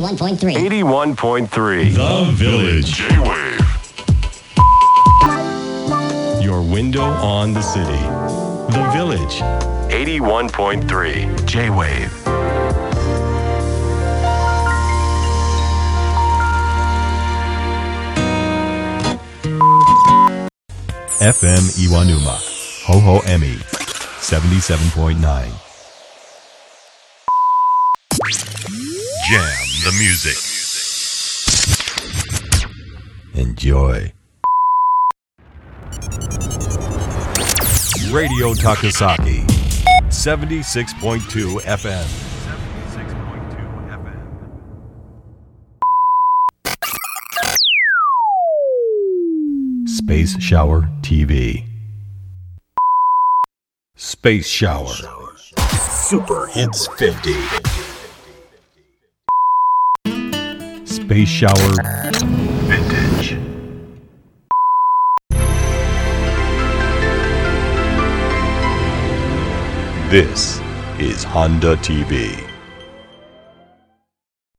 81.3. 81.3. The Village. J-Wave. Your window on the city. The Village. 81.3. J-Wave. FM Iwanuma, Ho Emi, 77.9. Jam the music. Enjoy. Radio Takasaki, 76.2 FM. Space Shower TV. Space Shower. Super Hits 50. Space Shower Vintage. This is Honda TV.